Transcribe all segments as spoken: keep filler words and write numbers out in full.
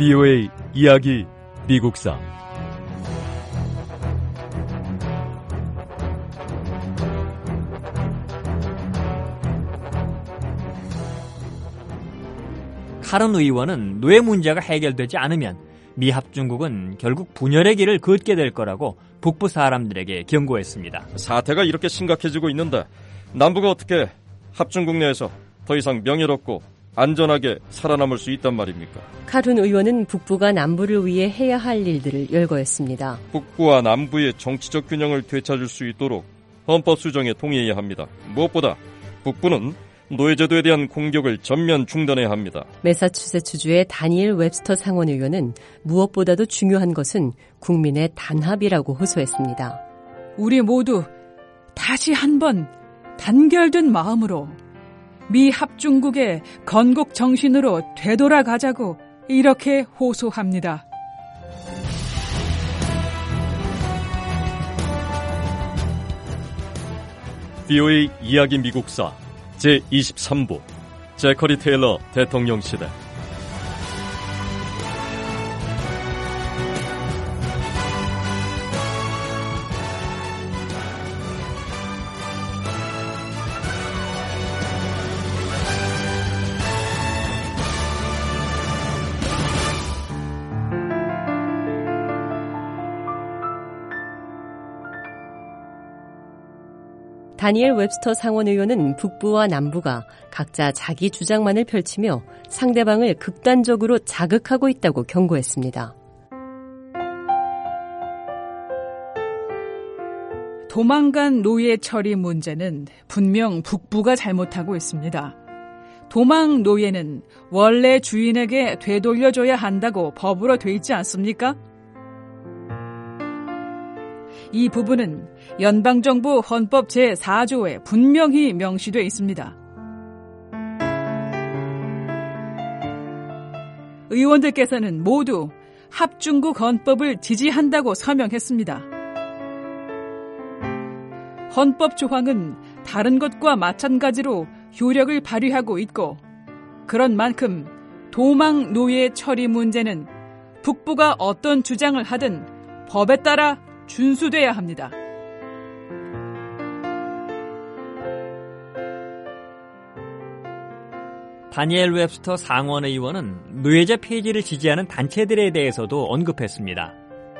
비오에이 이야기 미국사. 카런 의원은 노예 문제가 해결되지 않으면 미 합중국은 결국 분열의 길을 걷게 될 거라고 북부 사람들에게 경고했습니다. 사태가 이렇게 심각해지고 있는데 남부가 어떻게 합중국 내에서 더 이상 명예롭고 안전하게 살아남을 수 있단 말입니까? 카룬 의원은 북부가 남부를 위해 해야 할 일들을 열거했습니다. 북부와 남부의 정치적 균형을 되찾을 수 있도록 헌법 수정에 동의해야 합니다. 무엇보다 북부는 노예제도에 대한 공격을 전면 중단해야 합니다. 매사추세츠주의 다니엘 웹스터 상원의원은 무엇보다도 중요한 것은 국민의 단합이라고 호소했습니다. 우리 모두 다시 한번 단결된 마음으로 미 합중국의 건국 정신으로 되돌아가자고 이렇게 호소합니다. 비오에이 이야기 미국사 제이십삼 부 제커리 테일러 대통령 시대. 다니엘 웹스터 상원의원은 북부와 남부가 각자 자기 주장만을 펼치며 상대방을 극단적으로 자극하고 있다고 경고했습니다. 도망간 노예 처리 문제는 분명 북부가 잘못하고 있습니다. 도망 노예는 원래 주인에게 되돌려줘야 한다고 법으로 돼 있지 않습니까? 이 부분은 연방정부 헌법 제사 조에 분명히 명시되어 있습니다. 의원들께서는 모두 합중국 헌법을 지지한다고 서명했습니다. 헌법 조항은 다른 것과 마찬가지로 효력을 발휘하고 있고, 그런 만큼 도망 노예 처리 문제는 북부가 어떤 주장을 하든 법에 따라 준수돼야 합니다. 다니엘 웹스터 상원의원은 노예제 폐지를 지지하는 단체들에 대해서도 언급했습니다.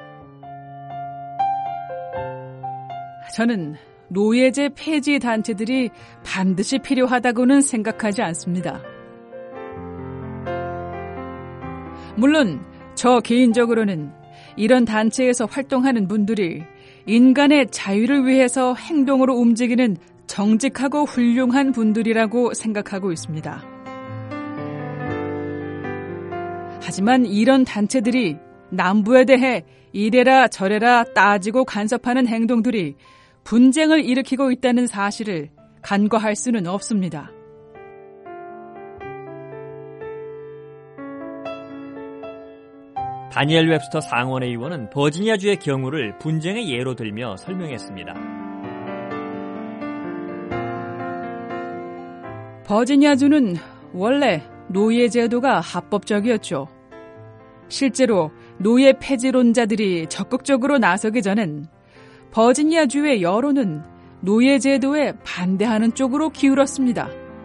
저는 노예제 폐지 단체들이 반드시 필요하다고는 생각하지 않습니다. 물론 저 개인적으로는 이런 단체에서 활동하는 분들이 인간의 자유를 위해서 행동으로 움직이는 정직하고 훌륭한 분들이라고 생각하고 있습니다. 하지만 이런 단체들이 남부에 대해 이래라 저래라 따지고 간섭하는 행동들이 분쟁을 일으키고 있다는 사실을 간과할 수는 없습니다. 다니엘 웹스터 상원의원은 버지니아주의 경우를 분쟁의 예로 들며 설명했습니다. 버지니아주는 원래 노예 제도가 합법적이었죠. 실제로 노예 폐지론자들이 적극적으로 나서기 전엔 버지니아주의 여론은 노예 제도에 반대하는 쪽으로 기울었습니다.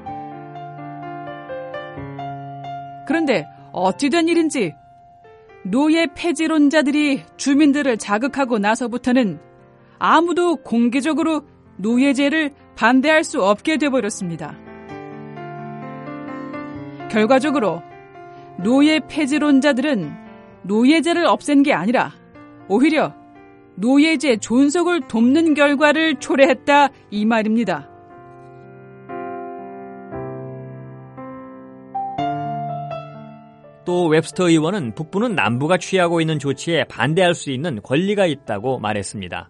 그런데 어찌된 일인지 노예 폐지론자들이 주민들을 자극하고 나서부터는 아무도 공개적으로 노예제를 반대할 수 없게 되어버렸습니다. 결과적으로 노예 폐지론자들은 노예제를 없앤 게 아니라 오히려 노예제 존속을 돕는 결과를 초래했다 이 말입니다. 또 웹스터 의원은 북부는 남부가 취하고 있는 조치에 반대할 수 있는 권리가 있다고 말했습니다.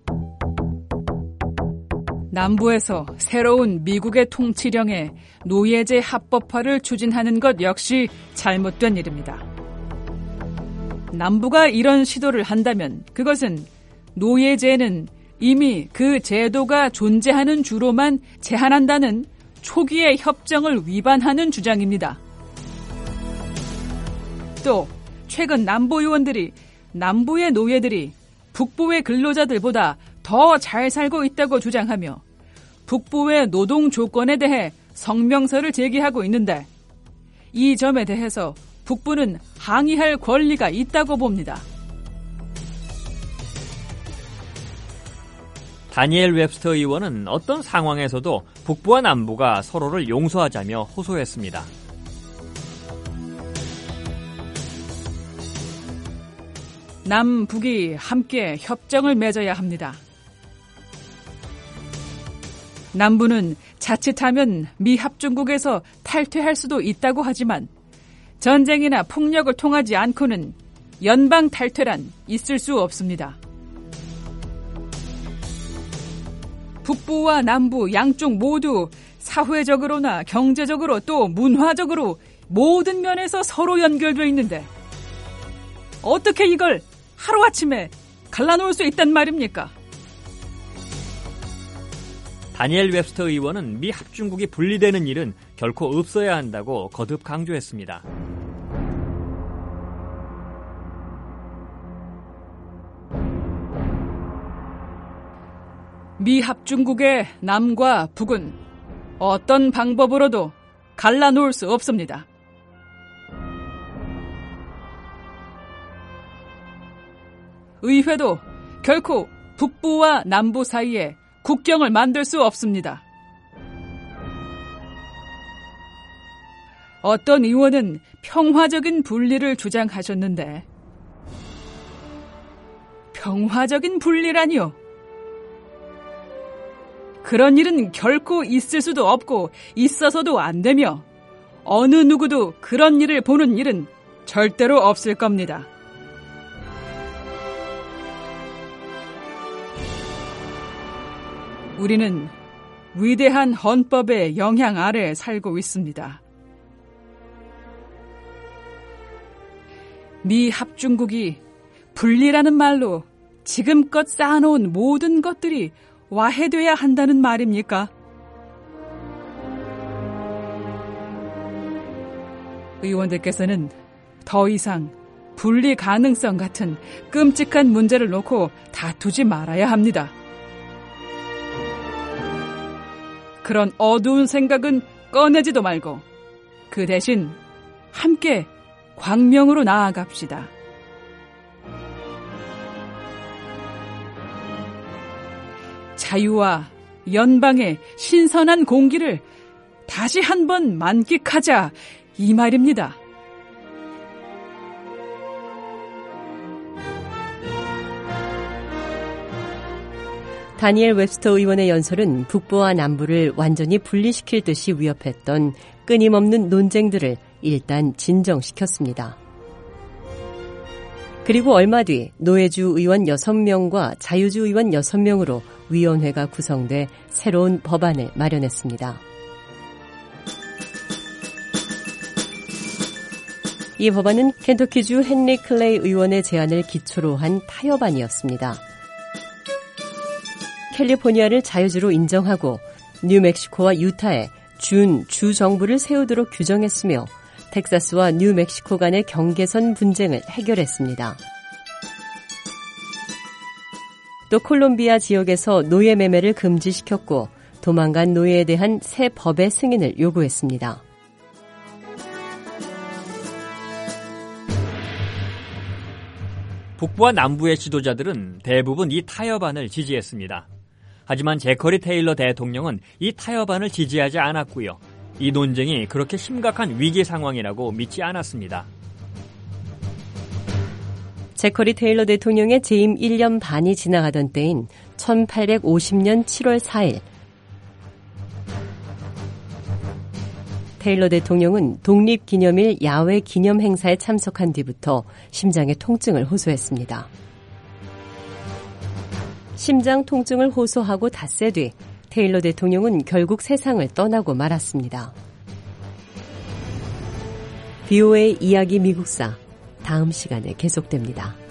남부에서 새로운 미국의 통치령에 노예제 합법화를 추진하는 것 역시 잘못된 일입니다. 남부가 이런 시도를 한다면 그것은 노예제는 이미 그 제도가 존재하는 주로만 제한한다는 초기의 협정을 위반하는 주장입니다. 또 최근 남부 의원들이 남부의 노예들이 북부의 근로자들보다 더 잘 살고 있다고 주장하며 북부의 노동 조건에 대해 성명서를 제기하고 있는데 이 점에 대해서 북부는 항의할 권리가 있다고 봅니다. 다니엘 웹스터 의원은 어떤 상황에서도 북부와 남부가 서로를 용서하자며 호소했습니다. 남북이 함께 협정을 맺어야 합니다. 남부는 자칫하면 미합중국에서 탈퇴할 수도 있다고 하지만 전쟁이나 폭력을 통하지 않고는 연방 탈퇴란 있을 수 없습니다. 북부와 남부 양쪽 모두 사회적으로나 경제적으로 또 문화적으로 모든 면에서 서로 연결되어 있는데 어떻게 이걸 하루아침에 갈라놓을 수 있단 말입니까? 다니엘 웹스터 의원은 미 합중국이 분리되는 일은 결코 없어야 한다고 거듭 강조했습니다. 미 합중국의 남과 북은 어떤 방법으로도 갈라놓을 수 없습니다. 의회도 결코 북부와 남부 사이에 국경을 만들 수 없습니다. 어떤 의원은 평화적인 분리를 주장하셨는데 평화적인 분리라니요? 그런 일은 결코 있을 수도 없고 있어서도 안 되며 어느 누구도 그런 일을 보는 일은 절대로 없을 겁니다. 우리는 위대한 헌법의 영향 아래 살고 있습니다. 미 합중국이 분리라는 말로 지금껏 쌓아놓은 모든 것들이 와해돼야 한다는 말입니까? 의원들께서는 더 이상 분리 가능성 같은 끔찍한 문제를 놓고 다투지 말아야 합니다. 그런 어두운 생각은 꺼내지도 말고 그 대신 함께 광명으로 나아갑시다. 자유와 연방의 신선한 공기를 다시 한번 만끽하자 이 말입니다. 다니엘 웹스터 의원의 연설은 북부와 남부를 완전히 분리시킬 듯이 위협했던 끊임없는 논쟁들을 일단 진정시켰습니다. 그리고 얼마 뒤 노예주 의원 여섯 명과 자유주 의원 여섯 명으로 위원회가 구성돼 새로운 법안을 마련했습니다. 이 법안은 켄터키주 헨리 클레이 의원의 제안을 기초로 한 타협안이었습니다. 캘리포니아를 자유주로 인정하고 뉴멕시코와 유타에 준 주정부를 세우도록 규정했으며 텍사스와 뉴멕시코 간의 경계선 분쟁을 해결했습니다. 또 콜롬비아 지역에서 노예 매매를 금지시켰고 도망간 노예에 대한 새 법의 승인을 요구했습니다. 북부와 남부의 지도자들은 대부분 이 타협안을 지지했습니다. 하지만 제커리 테일러 대통령은 이 타협안을 지지하지 않았고요. 이 논쟁이 그렇게 심각한 위기 상황이라고 믿지 않았습니다. 제커리 테일러 대통령의 재임 일 년 반이 지나가던 때인 천팔백오십 년 칠월 사일 테일러 대통령은 독립기념일 야외 기념 행사에 참석한 뒤부터 심장의 통증을 호소했습니다. 심장 통증을 호소하고 닷새 뒤 테일러 대통령은 결국 세상을 떠나고 말았습니다. 비오에이 이야기 미국사 다음 시간에 계속됩니다.